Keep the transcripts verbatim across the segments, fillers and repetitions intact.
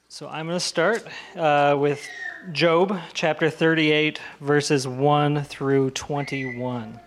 So I'm going to start uh, with Job chapter thirty-eight, verses one through twenty-one.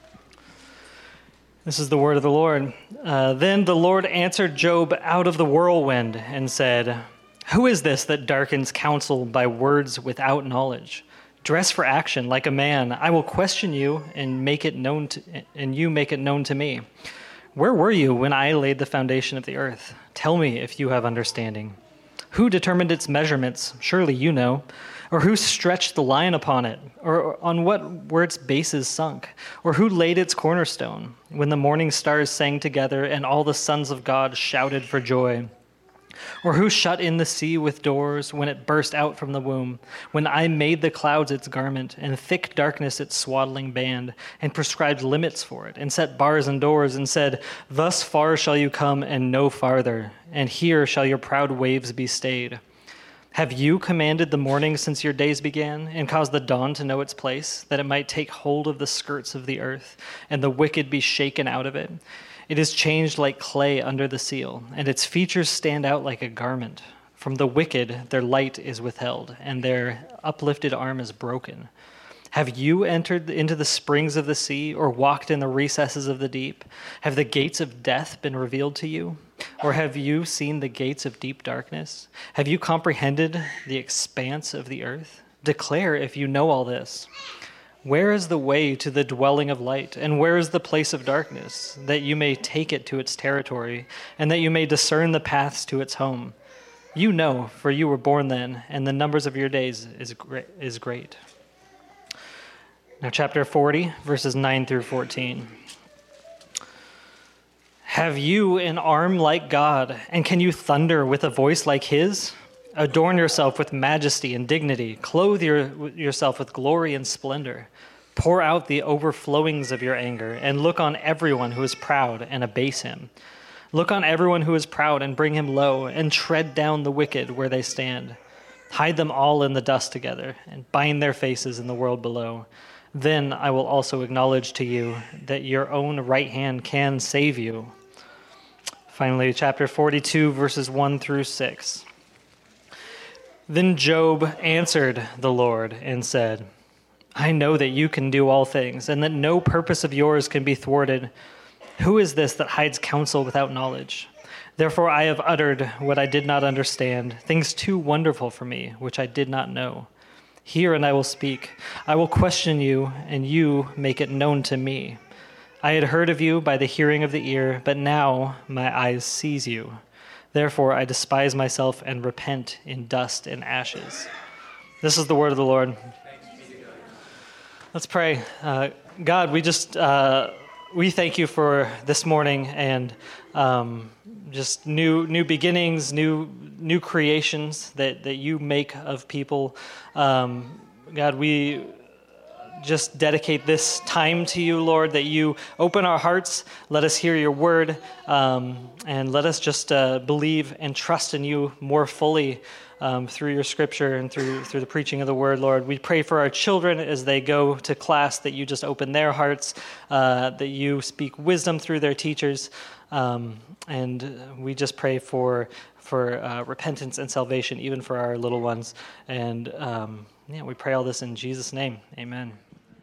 This is the word of the Lord. Uh, then the Lord answered Job out of the whirlwind and said, "Who is this that darkens counsel by words without knowledge? Dress for action like a man. I will question you and make it known to, and you make it known to me. Where were you when I laid the foundation of the earth? Tell me if you have understanding. Who determined its measurements? Surely you know. Or who stretched the line upon it? Or on what were its bases sunk? Or who laid its cornerstone? When the morning stars sang together and all the sons of God shouted for joy? Or who shut in the sea with doors when it burst out from the womb? When I made the clouds its garment and thick darkness its swaddling band, and prescribed limits for it, and set bars and doors, and said, thus far shall you come and no farther, and here shall your proud waves be stayed. Have you commanded the morning since your days began, and caused the dawn to know its place, that it might take hold of the skirts of the earth, and the wicked be shaken out of it? It is changed like clay under the seal, and its features stand out like a garment. From the wicked their light is withheld, and their uplifted arm is broken. Have you entered into the springs of the sea, or walked in the recesses of the deep? Have the gates of death been revealed to you? Or have you seen the gates of deep darkness? Have you comprehended the expanse of the earth? Declare if you know all this. Where is the way to the dwelling of light, and where is the place of darkness, that you may take it to its territory, and that you may discern the paths to its home? You know, for you were born then, and the numbers of your days is great. Is great. Now, chapter forty, verses nine through fourteen. Have you an arm like God, and can you thunder with a voice like his? Adorn yourself with majesty and dignity. Clothe your, yourself with glory and splendor. Pour out the overflowings of your anger, and look on everyone who is proud and abase him. Look on everyone who is proud and bring him low, and tread down the wicked where they stand. Hide them all in the dust together, and bind their faces in the world below. Then I will also acknowledge to you that your own right hand can save you. Finally, chapter forty-two, verses one through six. Then Job answered the Lord and said, I know that you can do all things, and that no purpose of yours can be thwarted. Who is this that hides counsel without knowledge? Therefore I have uttered what I did not understand, things too wonderful for me, which I did not know. Hear and I will speak. I will question you, and you make it known to me. I had heard of you by the hearing of the ear, but now my eyes sees you. Therefore, I despise myself and repent in dust and ashes. This is the word of the Lord. Let's pray. Uh, God, we just uh, we thank you for this morning and um, just new new beginnings, new new creations that, that you make of people. Um, God, we just dedicate this time to you, Lord, that you open our hearts, let us hear your word, um, and let us just uh, believe and trust in you more fully um, through your scripture and through through the preaching of the word, Lord. We pray for our children as they go to class, that you just open their hearts, uh, that you speak wisdom through their teachers, um, and we just pray for for uh, repentance and salvation, even for our little ones. And um, yeah, we pray all this in Jesus' name. Amen.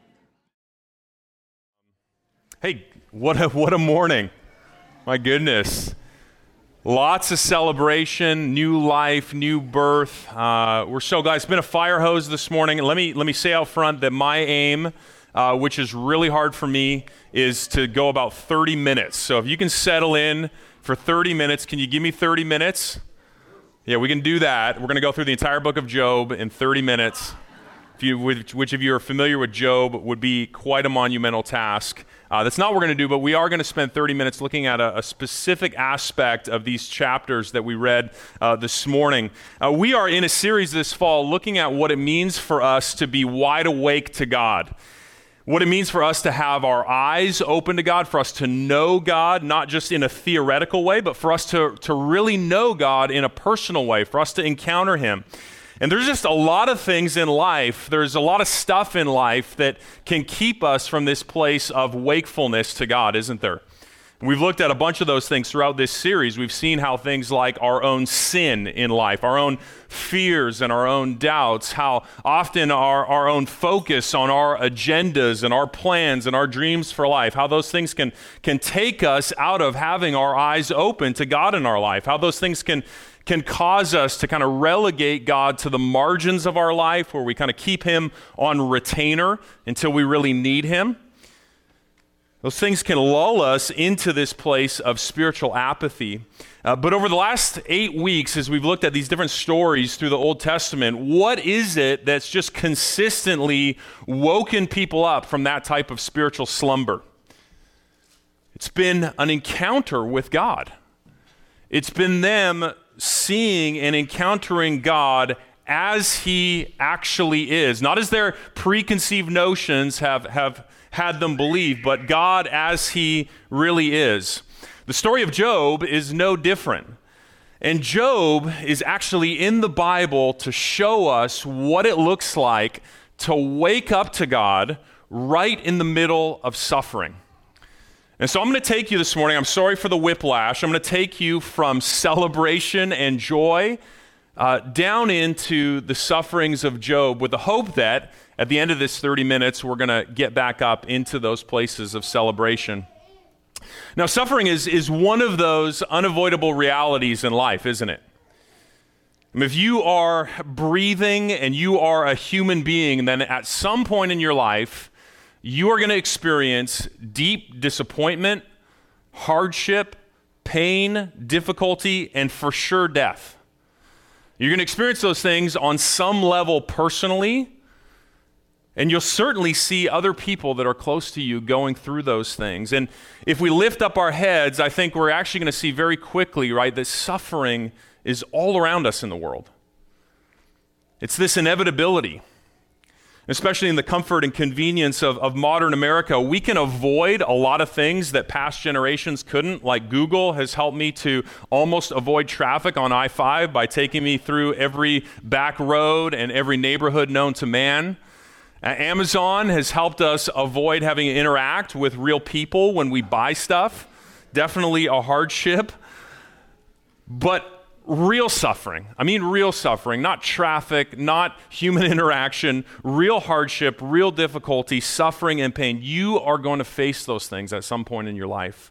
Hey, what a what a morning. My goodness. Lots of celebration, new life, new birth. Uh, we're so glad. It's been a fire hose this morning. Let me let me say out front that my aim, uh, which is really hard for me, is to go about thirty minutes. So if you can settle in for thirty minutes, can you give me thirty minutes? Yeah, we can do that. We're going to go through the entire book of Job in thirty minutes. If you, which, which of you are familiar with Job, would be quite a monumental task. Uh, that's not what we're going to do, but we are going to spend thirty minutes looking at a, a specific aspect of these chapters that we read uh, this morning. Uh, we are in a series this fall looking at what it means for us to be wide awake to God. What it means for us to have our eyes open to God, for us to know God, not just in a theoretical way, but for us to, to really know God in a personal way, for us to encounter him. And there's just a lot of things in life, there's a lot of stuff in life that can keep us from this place of wakefulness to God, isn't there? We've looked at a bunch of those things throughout this series. We've seen how things like our own sin in life, our own fears and our own doubts, how often our, our own focus on our agendas and our plans and our dreams for life, how those things can, can take us out of having our eyes open to God in our life, how those things can, can cause us to kind of relegate God to the margins of our life where we kind of keep him on retainer until we really need him. Those things can lull us into this place of spiritual apathy. Uh, but over the last eight weeks, as we've looked at these different stories through the Old Testament, what is it that's just consistently woken people up from that type of spiritual slumber? It's been an encounter with God. It's been them seeing and encountering God as he actually is, not as their preconceived notions have, have had them believe, but God as he really is. The story of Job is no different. And Job is actually in the Bible to show us what it looks like to wake up to God right in the middle of suffering. And so I'm going to take you this morning, I'm sorry for the whiplash, I'm going to take you from celebration and joy uh, down into the sufferings of Job with the hope that at the end of this thirty minutes, we're going to get back up into those places of celebration. Now, suffering is, is one of those unavoidable realities in life, isn't it? I mean, if you are breathing and you are a human being, then at some point in your life, you are going to experience deep disappointment, hardship, pain, difficulty, and for sure death. You're going to experience those things on some level personally, and you'll certainly see other people that are close to you going through those things. And if we lift up our heads, I think we're actually going to see very quickly, right, that suffering is all around us in the world. It's this inevitability. Especially in the comfort and convenience of, of modern America, we can avoid a lot of things that past generations couldn't. Like Google has helped me to almost avoid traffic on I five by taking me through every back road and every neighborhood known to man. Uh, Amazon has helped us avoid having to interact with real people when we buy stuff. Definitely a hardship. But real suffering, I mean real suffering, not traffic, not human interaction, real hardship, real difficulty, suffering and pain. You are going to face those things at some point in your life.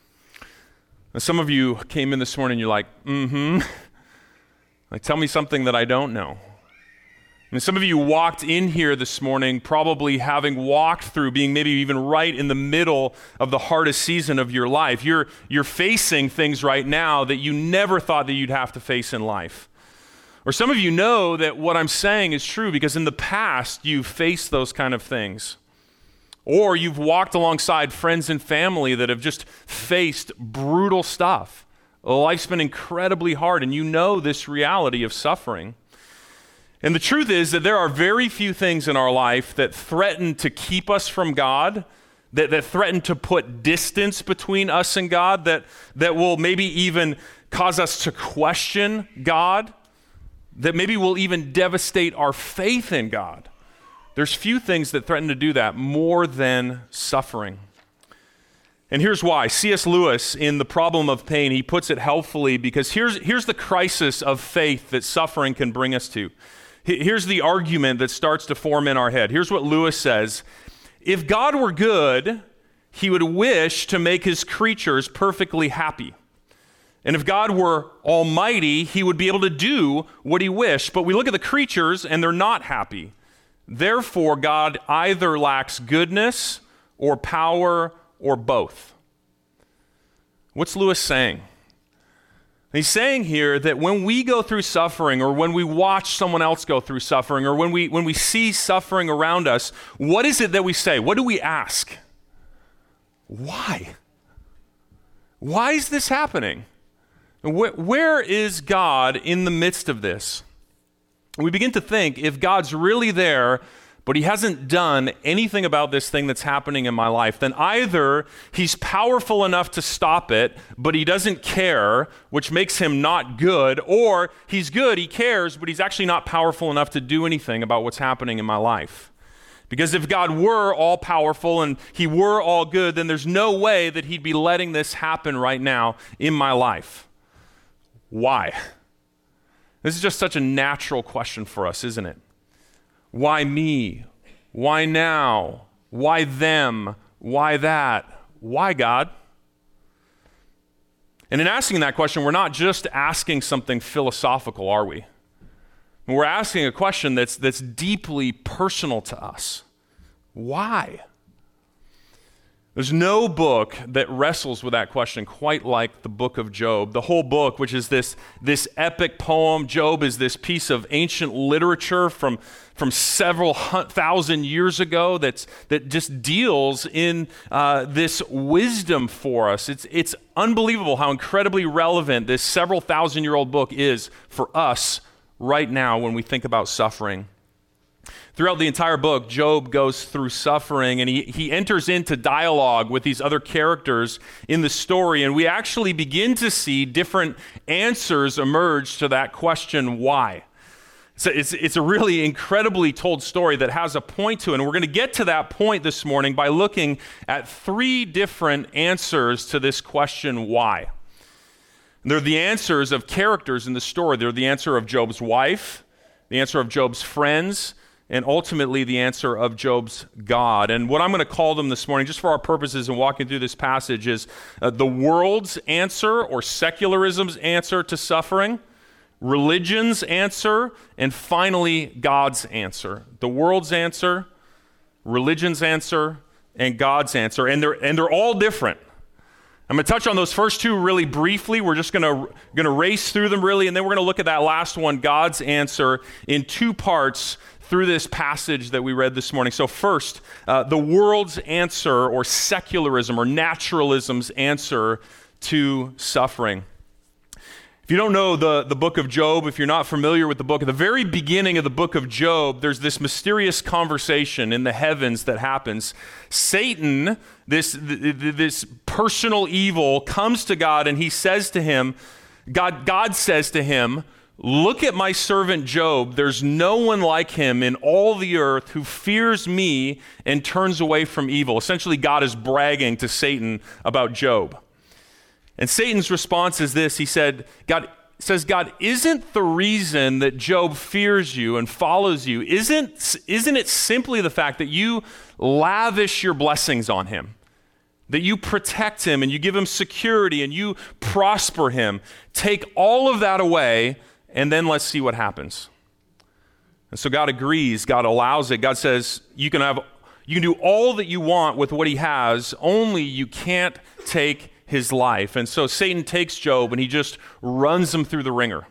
And some of you came in this morning and you're like, mm-hmm. Like, tell me something that I don't know. And some of you walked in here this morning probably having walked through being maybe even right in the middle of the hardest season of your life. You're, you're facing things right now that you never thought that you'd have to face in life. Or some of you know that what I'm saying is true because in the past you've faced those kind of things. Or you've walked alongside friends and family that have just faced brutal stuff. Life's been incredibly hard and you know this reality of suffering. And the truth is that there are very few things in our life that threaten to keep us from God, that, that threaten to put distance between us and God, that, that will maybe even cause us to question God, that maybe will even devastate our faith in God. There's few things that threaten to do that more than suffering. And here's why. C S Lewis, in The Problem of Pain, he puts it helpfully because here's, here's the crisis of faith that suffering can bring us to. Here's the argument that starts to form in our head. Here's what Lewis says. If God were good, he would wish to make his creatures perfectly happy. And if God were almighty, he would be able to do what he wished. But we look at the creatures and they're not happy. Therefore, God either lacks goodness or power or both. What's Lewis saying? He's saying here that when we go through suffering or when we watch someone else go through suffering or when we when we see suffering around us, what is it that we say? What do we ask? Why? Why is this happening? Where, where is God in the midst of this? We begin to think if God's really there, but he hasn't done anything about this thing that's happening in my life, then either he's powerful enough to stop it, but he doesn't care, which makes him not good, or he's good, he cares, but he's actually not powerful enough to do anything about what's happening in my life. Because if God were all-powerful and he were all good, then there's no way that he'd be letting this happen right now in my life. Why? This is just such a natural question for us, isn't it? Why me? Why now? Why them? Why that? Why God? And in asking that question, we're not just asking something philosophical, are we? We're asking a question that's that's deeply personal to us. Why? There's no book that wrestles with that question quite like the book of Job. The whole book, which is this, this epic poem, Job is this piece of ancient literature from, from several thousand years ago that's, that just deals in uh, this wisdom for us. It's, it's unbelievable how incredibly relevant this several thousand year old book is for us right now when we think about suffering. Throughout the entire book, Job goes through suffering, and he, he enters into dialogue with these other characters in the story, and we actually begin to see different answers emerge to that question, why? So it's, it's a really incredibly told story that has a point to it, and we're going to get to that point this morning by looking at three different answers to this question, why? They're the answers of characters in the story. They're the answer of Job's wife, the answer of Job's friends, and ultimately the answer of Job's God. And what I'm going to call them this morning, just for our purposes in walking through this passage, is uh, the world's answer or secularism's answer to suffering, religion's answer, and finally God's answer. The world's answer, religion's answer, and God's answer. And they're, and they're all different. I'm going to touch on those first two really briefly. We're just going to, going to race through them really, and then we're going to look at that last one, God's answer, in two parts through this passage that we read this morning. So first, uh, the world's answer, or secularism or naturalism's answer to suffering. If you don't know the, the book of Job, if you're not familiar with the book, at the very beginning of the book of Job, there's this mysterious conversation in the heavens that happens. Satan, this, this personal evil, comes to God and he says to him, God, God says to him, "Look at my servant Job. There's no one like him in all the earth who fears me and turns away from evil." Essentially, God is bragging to Satan about Job. And Satan's response is this. He said, God says, God, isn't the reason that Job fears you and follows you, isn't, isn't it simply the fact that you lavish your blessings on him? That you protect him and you give him security and you prosper him. Take all of that away, and then let's see what happens. And so God agrees. God allows it. God says, you can have, you can do all that you want with what he has, only you can't take his life. And so Satan takes Job and he just runs him through the ringer.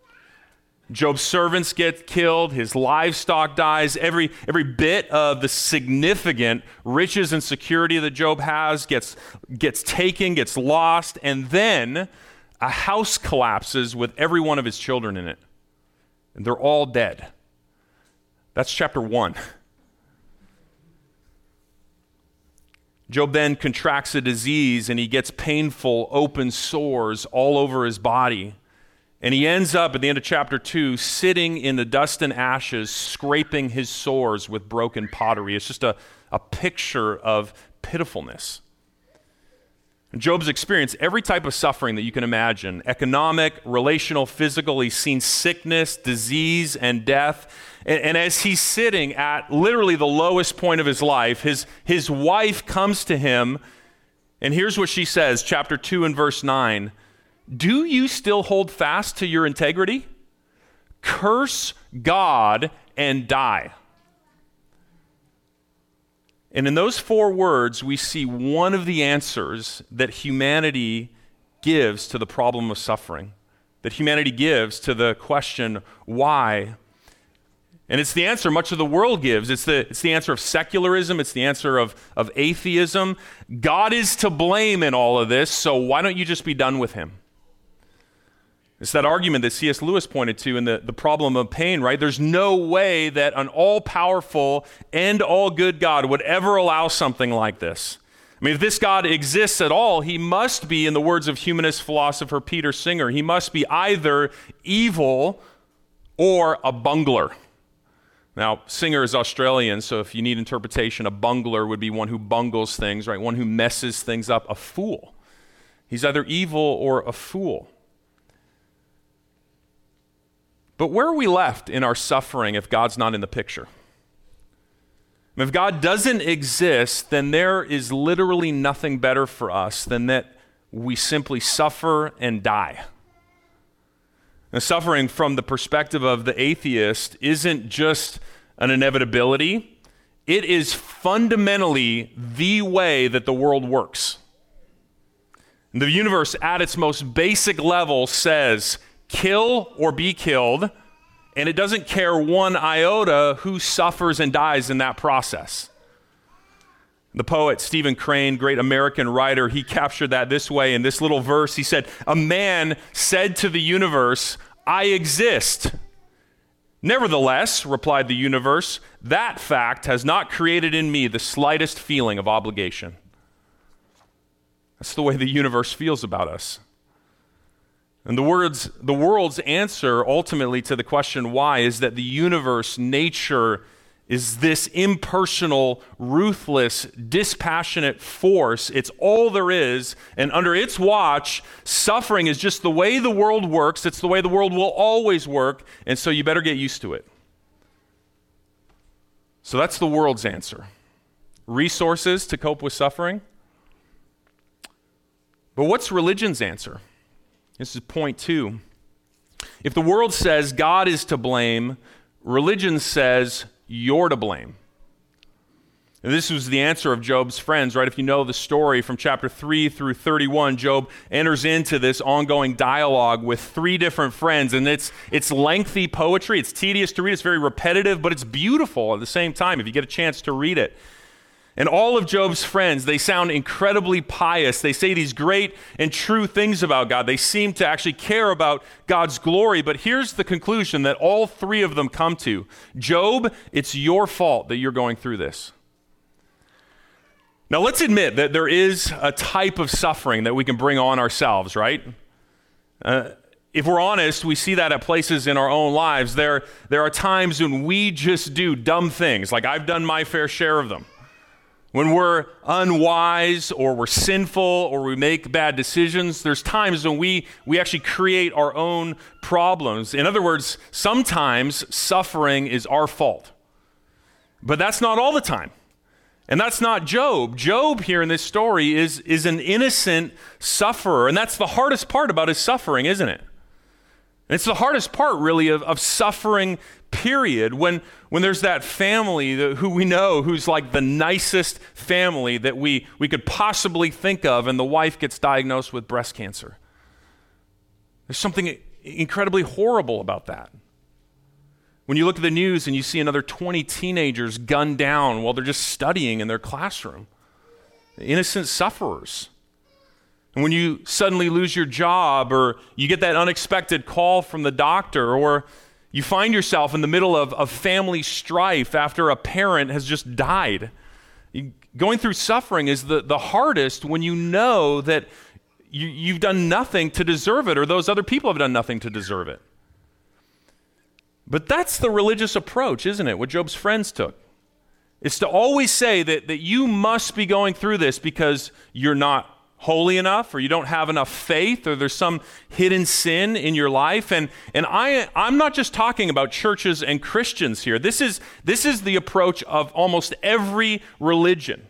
Job's servants get killed, his livestock dies, every every bit of the significant riches and security that Job has gets gets taken, gets lost, and then a house collapses with every one of his children in it. And they're all dead. That's chapter one. Job then contracts a disease and he gets painful open sores all over his body. And he ends up at the end of chapter two sitting in the dust and ashes, scraping his sores with broken pottery. It's just a, a picture of pitifulness. Job's experienced every type of suffering that you can imagine: economic, relational, physical. He's seen sickness, disease, and death. And, and as he's sitting at literally the lowest point of his life, his, his wife comes to him, and here's what she says, chapter two and verse nine. "Do you still hold fast to your integrity? Curse God and die." And in those four words, we see one of the answers that humanity gives to the problem of suffering, that humanity gives to the question, why? And it's the answer much of the world gives. It's the, it's the answer of secularism. It's the answer of, of atheism. God is to blame in all of this, so why don't you just be done with him? It's that argument that C S Lewis pointed to in the, the problem of pain, right? There's no way that an all-powerful and all-good God would ever allow something like this. I mean, if this God exists at all, he must be, in the words of humanist philosopher Peter Singer, he must be either evil or a bungler. Now, Singer is Australian, so if you need interpretation, a bungler would be one who bungles things, right? One who messes things up, a fool. He's either evil or a fool. But where are we left in our suffering if God's not in the picture? If God doesn't exist, then there is literally nothing better for us than that we simply suffer and die. Now, suffering from the perspective of the atheist isn't just an inevitability. It is fundamentally the way that the world works. The universe at its most basic level says, kill or be killed, and it doesn't care one iota who suffers and dies in that process. The poet Stephen Crane, great American writer, he captured that this way in this little verse. He said, "A man said to the universe, 'I exist.' Nevertheless," replied the universe, "that fact has not created in me the slightest feeling of obligation." That's the way the universe feels about us. And the words, the world's answer ultimately to the question why is that the universe, nature, is this impersonal, ruthless, dispassionate force. It's all there is, and under its watch, suffering is just the way the world works. It's the way the world will always work, and so you better get used to it. So that's the world's answer. Resources to cope with suffering. But what's religion's answer? This is point two. If the world says God is to blame, religion says you're to blame. And this was the answer of Job's friends, right? If you know the story from chapter three through thirty-one, Job enters into this ongoing dialogue with three different friends, and it's it's lengthy poetry. It's tedious to read. It's very repetitive, but it's beautiful at the same time if you get a chance to read it. And all of Job's friends, they sound incredibly pious. They say these great and true things about God. They seem to actually care about God's glory. But here's the conclusion that all three of them come to. Job, it's your fault that you're going through this. Now, let's admit that there is a type of suffering that we can bring on ourselves, right? Uh, if we're honest, we see that at places in our own lives. There, there are times when we just do dumb things, like I've done my fair share of them. When we're unwise or we're sinful or we make bad decisions, there's times when we, we actually create our own problems. In other words, sometimes suffering is our fault. But that's not all the time. And that's not Job. Job here in this story is, is an innocent sufferer. And that's the hardest part about his suffering, isn't it? And it's the hardest part, really, of, of suffering, period. When, when there's that family that, who we know who's like the nicest family that we, we could possibly think of, and the wife gets diagnosed with breast cancer. There's something incredibly horrible about that. When you look at the news and you see another twenty teenagers gunned down while they're just studying in their classroom, innocent sufferers. And when you suddenly lose your job, or you get that unexpected call from the doctor, or you find yourself in the middle of, of family strife after a parent has just died. You, going through suffering is the, the hardest when you know that you, you've done nothing to deserve it, or those other people have done nothing to deserve it. But that's the religious approach, isn't it, what Job's friends took? It's to always say that, that you must be going through this because you're not holy enough, or you don't have enough faith, or there's some hidden sin in your life. And and I I'm not just talking about churches and Christians here. This is this is the approach of almost every religion.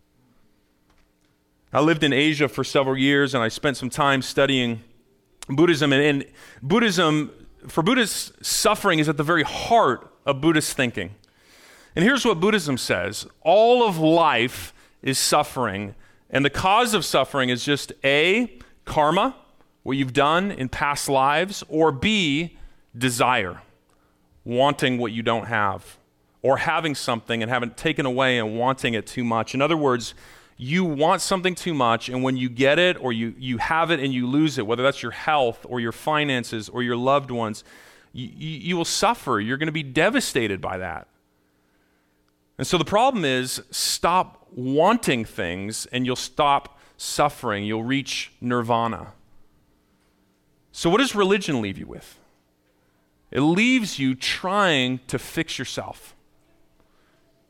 I lived in Asia for several years, and I spent some time studying Buddhism. And, and Buddhism, for Buddhists, suffering is at the very heart of Buddhist thinking. And here's what Buddhism says: all of life is suffering. And the cause of suffering is just A, karma, what you've done in past lives, or B, desire, wanting what you don't have, or having something and having it taken away and wanting it too much. In other words, you want something too much, and when you get it, or you, you have it and you lose it, whether that's your health or your finances or your loved ones, you, you, you will suffer. You're going to be devastated by that. And so the problem is, stop wanting things and you'll stop suffering. You'll reach nirvana. So what does religion leave you with? It leaves you trying to fix yourself.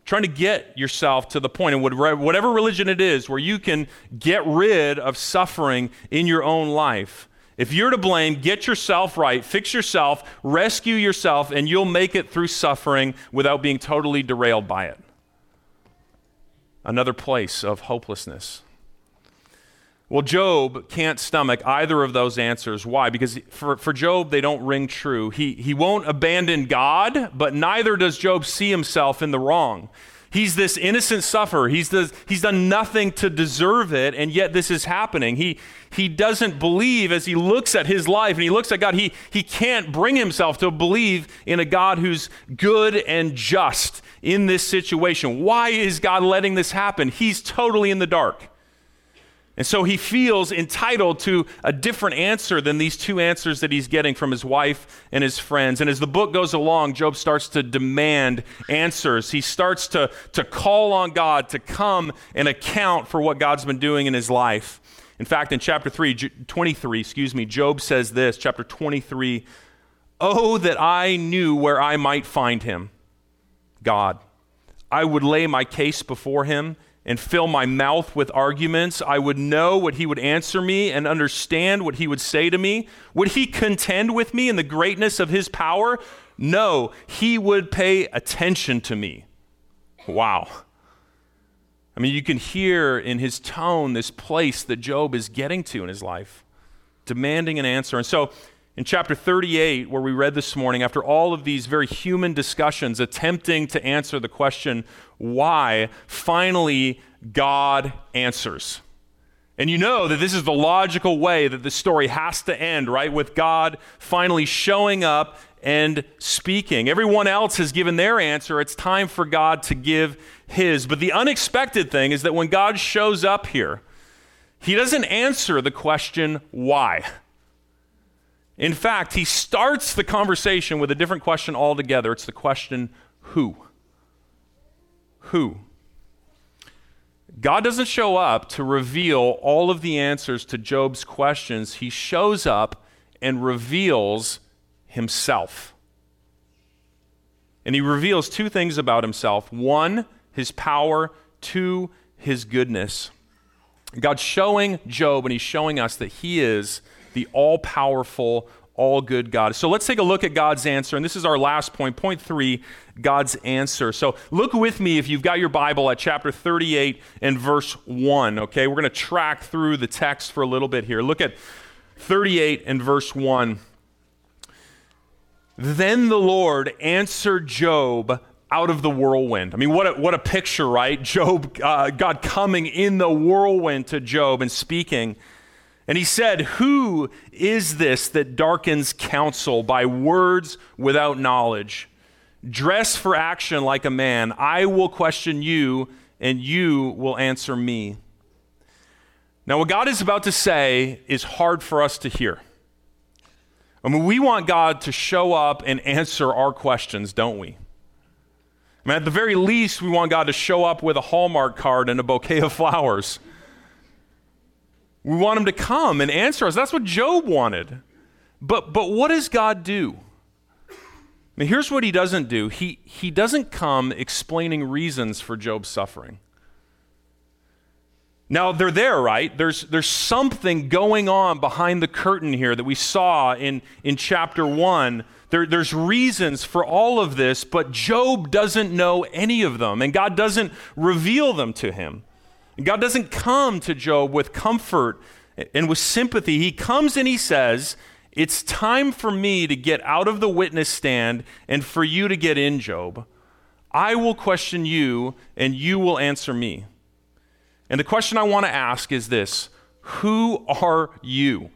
trying to get yourself to the point, and whatever religion it is, where you can get rid of suffering in your own life. If you're to blame, get yourself right, fix yourself, rescue yourself, and you'll make it through suffering without being totally derailed by it. Another place of hopelessness. Well, Job can't stomach either of those answers. Why? Because for, for Job, they don't ring true. He, he won't abandon God, but neither does Job see himself in the wrong. He's this innocent sufferer. He's, the, he's done nothing to deserve it, and yet this is happening. He, he doesn't believe, as he looks at his life and he looks at God, he, he can't bring himself to believe in a God who's good and just in this situation. Why is God letting this happen? He's totally in the dark. And so he feels entitled to a different answer than these two answers that he's getting from his wife and his friends. And as the book goes along, Job starts to demand answers. He starts to, to call on God to come and account for what God's been doing in his life. In fact, in chapter three, twenty-three, excuse me, Job says this, chapter twenty-three, "Oh, that I knew where I might find him, God. I would lay my case before him and fill my mouth with arguments. I would know what he would answer me and understand what he would say to me. Would he contend with me in the greatness of his power? No, he would pay attention to me." Wow. I mean, you can hear in his tone this place that Job is getting to in his life, demanding an answer. And so in chapter thirty-eight, where we read this morning, after all of these very human discussions attempting to answer the question, why, finally God answers. And you know that this is the logical way that the story has to end, right? With God finally showing up and speaking. Everyone else has given their answer. It's time for God to give his. But the unexpected thing is that when God shows up here, he doesn't answer the question, why? In fact, he starts the conversation with a different question altogether. It's the question, who? Who? God doesn't show up to reveal all of the answers to Job's questions. He shows up and reveals himself. And he reveals two things about himself. One, his power. Two, his goodness. God's showing Job, and he's showing us that he is the all-powerful, all-good God. So let's take a look at God's answer, and this is our last point, point three, God's answer. So look with me, if you've got your Bible, at chapter thirty-eight and verse one, okay? We're going to track through the text for a little bit here. Look at thirty-eight and verse one. "Then the Lord answered Job out of the whirlwind." I mean, what a, what a picture, right? Job, uh, God coming in the whirlwind to Job and speaking. And he said, "Who is this that darkens counsel by words without knowledge? Dress for action like a man. I will question you, and you will answer me." Now, what God is about to say is hard for us to hear. I mean, we want God to show up and answer our questions, don't we? I mean, at the very least, we want God to show up with a Hallmark card and a bouquet of flowers. We want him to come and answer us. That's what Job wanted. But but what does God do? I mean, here's what he doesn't do. He, he doesn't come explaining reasons for Job's suffering. Now, they're there, right? There's, there's something going on behind the curtain here that we saw in, in chapter one. There, there's reasons for all of this, but Job doesn't know any of them, and God doesn't reveal them to him. God doesn't come to Job with comfort and with sympathy. He comes and he says, "It's time for me to get out of the witness stand and for you to get in, Job. I will question you and you will answer me." And the question I want to ask is this: who are you?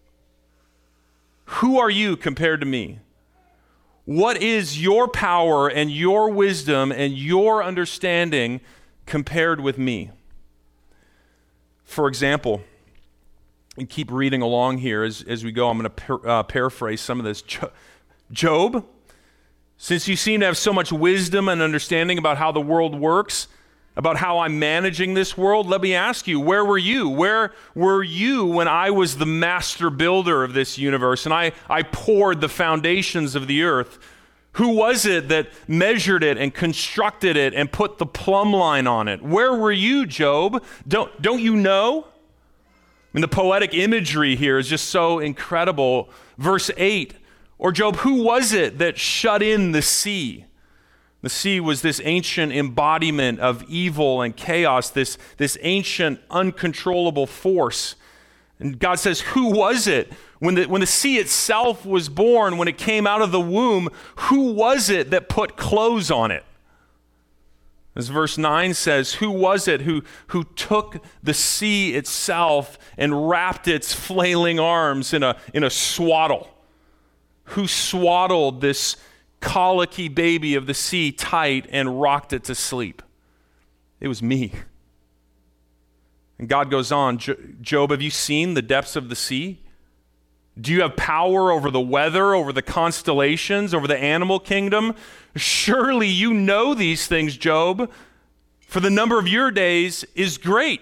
Who are you compared to me? What is your power and your wisdom and your understanding compared with me? For example, and keep reading along here as, as we go. I'm going to par- uh, paraphrase some of this. Job, since you seem to have so much wisdom and understanding about how the world works, about how I'm managing this world, let me ask you, where were you? Where were you when I was the master builder of this universe and I, I poured the foundations of the earth? Who was it that measured it and constructed it and put the plumb line on it? Where were you, Job? Don't, don't you know? I mean, the poetic imagery here is just so incredible. Verse eight, or Job, who was it that shut in the sea? The sea was this ancient embodiment of evil and chaos, this, this ancient uncontrollable force. And God says, who was it? When the, when the sea itself was born, when it came out of the womb, who was it that put clothes on it? As verse nine says, who was it who, who took the sea itself and wrapped its flailing arms in a, in a swaddle? Who swaddled this colicky baby of the sea tight and rocked it to sleep? It was me. And God goes on, Job, have you seen the depths of the sea? Do you have power over the weather, over the constellations, over the animal kingdom? Surely you know these things, Job, for the number of your days is great.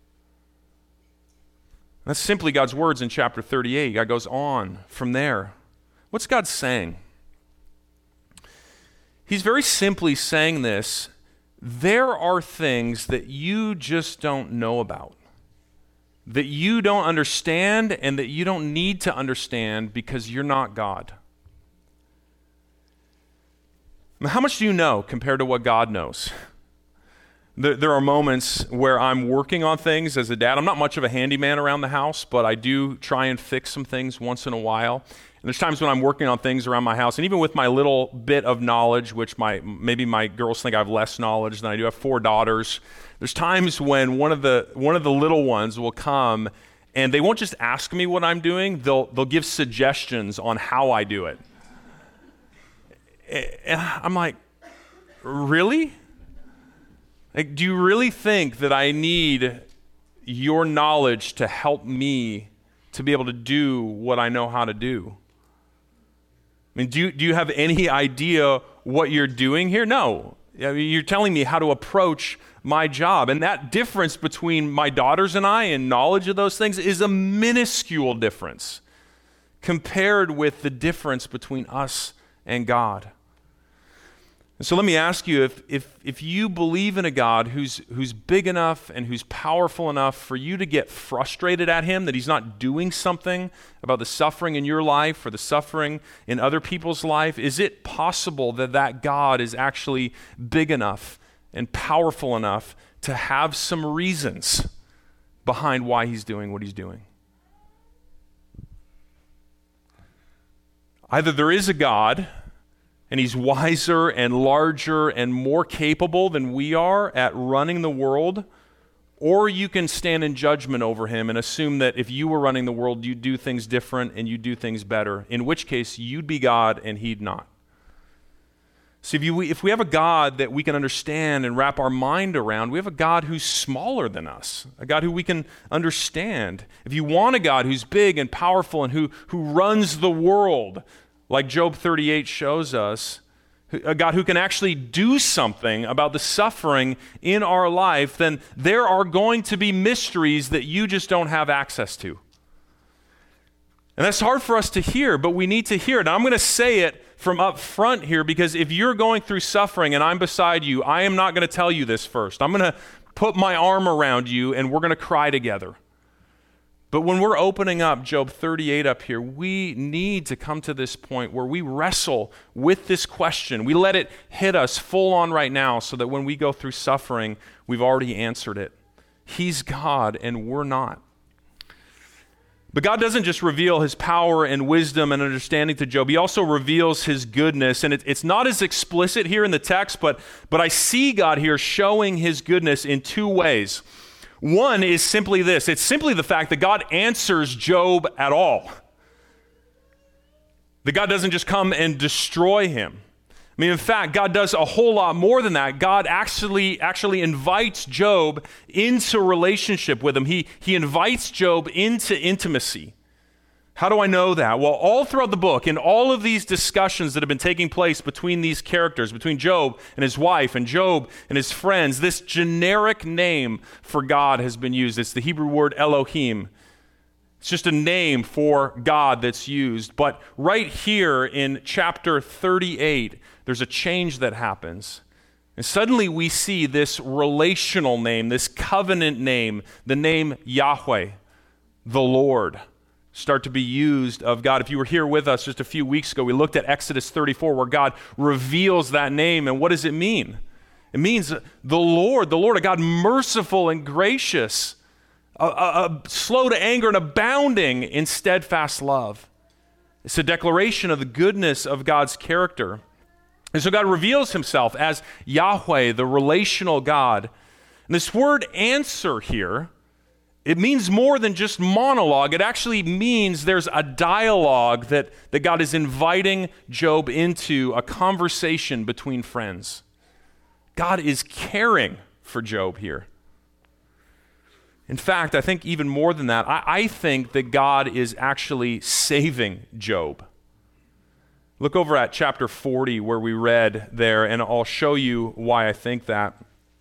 That's simply God's words in chapter thirty-eight. God goes on from there. What's God saying? He's very simply saying this: there are things that you just don't know about, that you don't understand and that you don't need to understand because you're not God. How much do you know compared to what God knows? There, there are moments where I'm working on things as a dad. I'm not much of a handyman around the house, but I do try and fix some things once in a while. And there's times when I'm working on things around my house, and even with my little bit of knowledge, which my maybe my girls think I have less knowledge than I do. I have four daughters. There's times when one of the one of the little ones will come, and they won't just ask me what I'm doing. They'll they'll give suggestions on how I do it. And I'm like, really? Like, do you really think that I need your knowledge to help me to be able to do what I know how to do? I mean, do you, do you have any idea what you're doing here? No. I mean, you're telling me how to approach my job. And that difference between my daughters and I in knowledge of those things is a minuscule difference compared with the difference between us and God. And so let me ask you, if if if you believe in a God who's who's big enough and who's powerful enough for you to get frustrated at him, that he's not doing something about the suffering in your life or the suffering in other people's life, is it possible that that God is actually big enough and powerful enough to have some reasons behind why he's doing what he's doing? Either there is a God, and he's wiser and larger and more capable than we are at running the world, or you can stand in judgment over him and assume that if you were running the world, you'd do things different and you'd do things better, in which case you'd be God and he'd not. See, if, you, if we have a God that we can understand and wrap our mind around, we have a God who's smaller than us, a God who we can understand. If you want a God who's big and powerful and who, who runs the world, like Job thirty-eight shows us, a God who can actually do something about the suffering in our life, then there are going to be mysteries that you just don't have access to. And that's hard for us to hear, but we need to hear it. Now, I'm going to say it from up front here, because if you're going through suffering and I'm beside you, I am not going to tell you this first. I'm going to put my arm around you and we're going to cry together. But when we're opening up Job thirty-eight up here, we need to come to this point where we wrestle with this question. We let it hit us full on right now so that when we go through suffering, we've already answered it. He's God and we're not. But God doesn't just reveal his power and wisdom and understanding to Job. He also reveals his goodness. And it, it's not as explicit here in the text, but, but I see God here showing his goodness in two ways. One is simply this. It's simply the fact that God answers Job at all. That God doesn't just come and destroy him. I mean, in fact, God does a whole lot more than that. God actually actually invites Job into relationship with him. He, he invites Job into intimacy. How do I know that? Well, all throughout the book, in all of these discussions that have been taking place between these characters, between Job and his wife and Job and his friends, this generic name for God has been used. It's the Hebrew word Elohim. It's just a name for God that's used. But right here in chapter thirty-eight, there's a change that happens. And suddenly we see this relational name, this covenant name, the name Yahweh, the Lord, start to be used of God. If you were here with us just a few weeks ago, we looked at Exodus thirty-four where God reveals that name. And what does it mean? It means the Lord, the Lord, a God merciful and gracious, a, a, a slow to anger and abounding in steadfast love. It's a declaration of the goodness of God's character. And so God reveals himself as Yahweh, the relational God. And this word answer here, it means more than just monologue. It actually means there's a dialogue that, that God is inviting Job into, a conversation between friends. God is caring for Job here. In fact, I think even more than that, I, I think that God is actually saving Job. Look over at chapter forty where we read there, and I'll show you why I think that.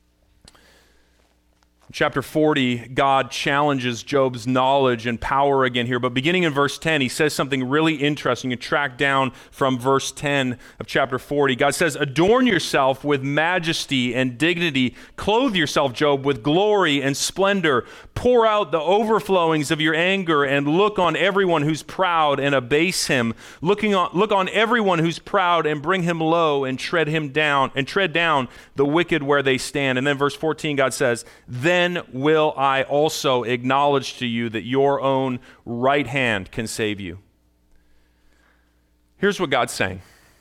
Chapter forty, God challenges Job's knowledge and power again here, but beginning in verse ten, he says something really interesting. You track down from verse ten of chapter forty. God says, "Adorn yourself with majesty and dignity. Clothe yourself, Job, with glory and splendor. Pour out the overflowings of your anger and look on everyone who's proud and abase him. Looking on, look on everyone who's proud and bring him low and tread him down and tread down the wicked where they stand." And then verse fourteen, God says, "Then will I also acknowledge to you that your own right hand can save you." Here's what God's saying.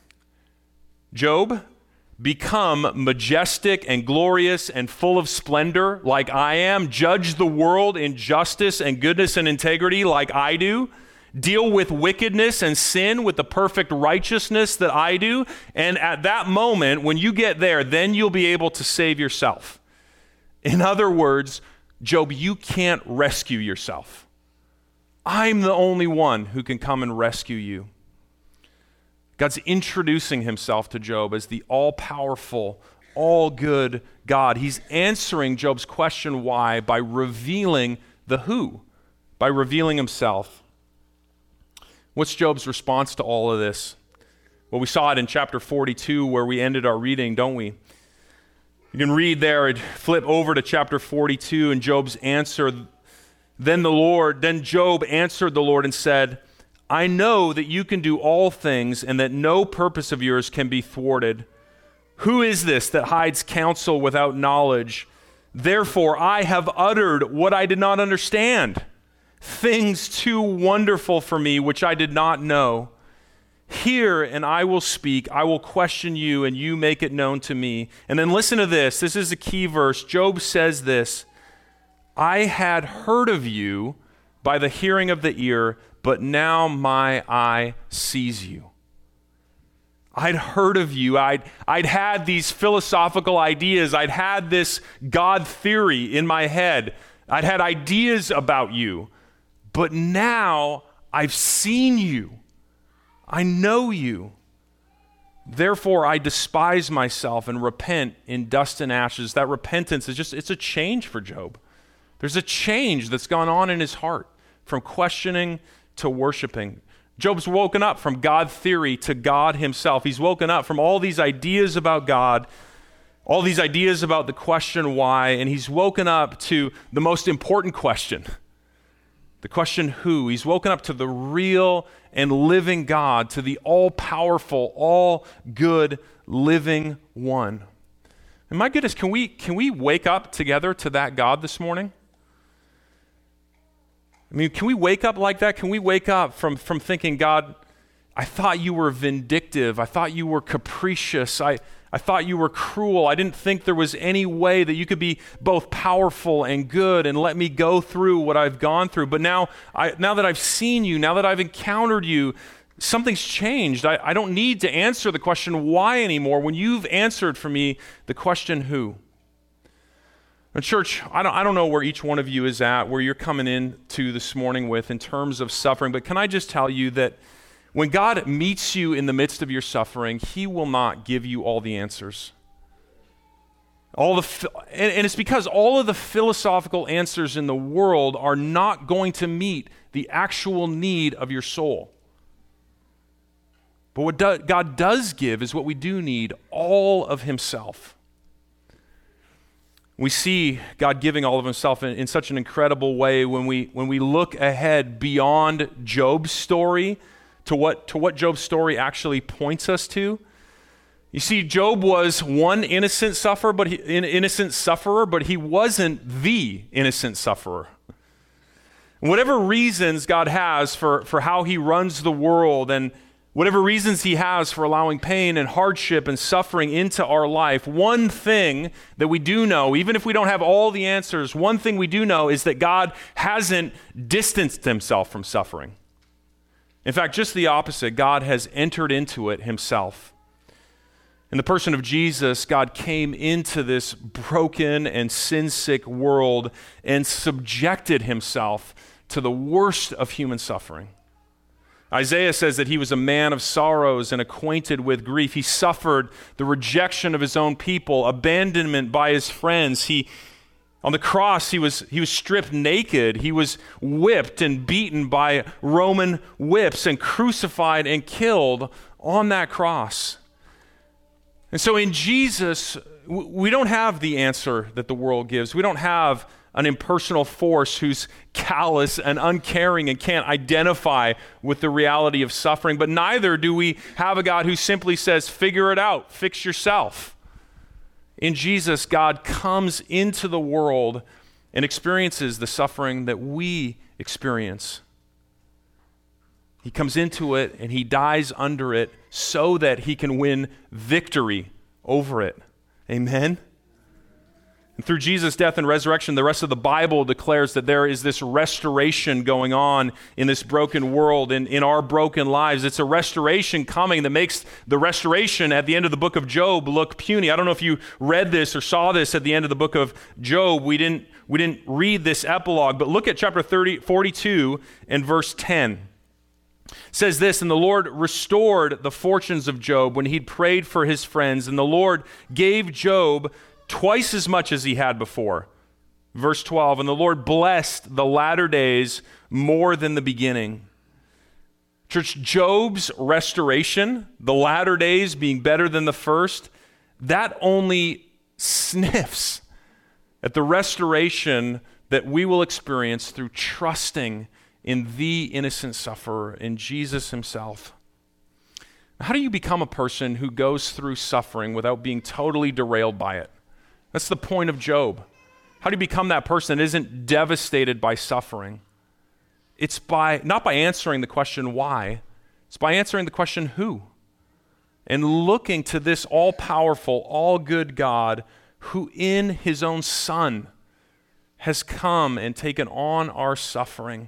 Job, become majestic and glorious and full of splendor like I am. Judge the world in justice and goodness and integrity like I do. Deal with wickedness and sin with the perfect righteousness that I do. And at that moment, when you get there, then you'll be able to save yourself. In other words, Job, you can't rescue yourself. I'm the only one who can come and rescue you. God's introducing himself to Job as the all-powerful, all-good God. He's answering Job's question why by revealing the who, by revealing himself. What's Job's response to all of this? Well, we saw it in chapter forty-two where we ended our reading, don't we? You can read there and flip over to chapter forty-two and Job's answer. Then the Lord, then Job answered the Lord and said, "I know that you can do all things and that no purpose of yours can be thwarted. Who is this that hides counsel without knowledge? Therefore I have uttered what I did not understand, things too wonderful for me which I did not know. Hear, and I will speak. I will question you, and you make it known to me." And then listen to this. This is a key verse. Job says this, "I had heard of you by the hearing of the ear, but now my eye sees you." I'd heard of you. I'd, I'd had these philosophical ideas. I'd had this God theory in my head. I'd had ideas about you. But now I've seen you. I know you. Therefore, I despise myself and repent in dust and ashes. That repentance is just, it's a change for Job. There's a change that's gone on in his heart from questioning to worshiping. Job's woken up from God theory to God himself. He's woken up from all these ideas about God, all these ideas about the question why, and he's woken up to the most important question, the question who. He's woken up to the real and living God, to the all-powerful, all-good, living one. And my goodness, can we can we wake up together to that God this morning? I mean, can we wake up like that? Can we wake up from, from thinking, God, I thought you were vindictive. I thought you were capricious. I, I thought you were cruel. I didn't think there was any way that you could be both powerful and good and let me go through what I've gone through. But now, I, now that I've seen you, now that I've encountered you, something's changed. I, I don't need to answer the question why anymore when you've answered for me the question who. And church, I don't, I don't know where each one of you is at, where you're coming in to this morning with in terms of suffering, but can I just tell you that when God meets you in the midst of your suffering, he will not give you all the answers. All the and, and it's because all of the philosophical answers in the world are not going to meet the actual need of your soul. But what do, God does give is what we do need, all of himself. We see God giving all of himself in, in such an incredible way when we when we look ahead beyond Job's story to what to what Job's story actually points us to. You see, Job was one innocent sufferer, but he, an innocent sufferer, but he wasn't the innocent sufferer. Whatever reasons God has for, for how he runs the world, and whatever reasons he has for allowing pain and hardship and suffering into our life, one thing that we do know, even if we don't have all the answers, one thing we do know is that God hasn't distanced himself from suffering. In fact, just the opposite. God has entered into it himself. In the person of Jesus, God came into this broken and sin-sick world and subjected himself to the worst of human suffering. Isaiah says that he was a man of sorrows and acquainted with grief. He suffered the rejection of his own people, abandonment by his friends. He, on the cross, he was, he was stripped naked. He was whipped and beaten by Roman whips and crucified and killed on that cross. And so in Jesus, we don't have the answer that the world gives. We don't have an impersonal force who's callous and uncaring and can't identify with the reality of suffering. But neither do we have a God who simply says, figure it out, fix yourself. In Jesus, God comes into the world and experiences the suffering that we experience. He comes into it and he dies under it so that he can win victory over it. Amen? And through Jesus' death and resurrection, the rest of the Bible declares that there is this restoration going on in this broken world, in, in our broken lives. It's a restoration coming that makes the restoration at the end of the book of Job look puny. I don't know if you read this or saw this at the end of the book of Job. We didn't, we didn't read this epilogue, but look at chapter thirty, forty-two and verse ten. It says this, and the Lord restored the fortunes of Job when he'd prayed for his friends, and the Lord gave Job twice as much as he had before. Verse twelve, and the Lord blessed the latter days more than the beginning. Church, Job's restoration, the latter days being better than the first, that only sniffs at the restoration that we will experience through trusting in the innocent sufferer, in Jesus himself. How do you become a person who goes through suffering without being totally derailed by it? That's the point of Job. How do you become that person that isn't devastated by suffering? It's by not by answering the question why, it's by answering the question who. And looking to this all-powerful, all-good God who in his own Son has come and taken on our suffering,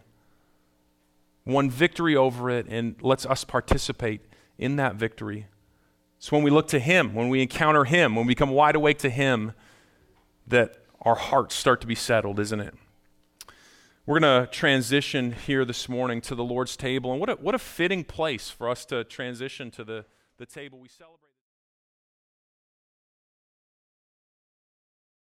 won victory over it, and lets us participate in that victory. So when we look to him, when we encounter him, when we become wide awake to him, that our hearts start to be settled, isn't it? We're going to transition here this morning to the Lord's table, and what a, what a fitting place for us to transition to the, the table. We celebrate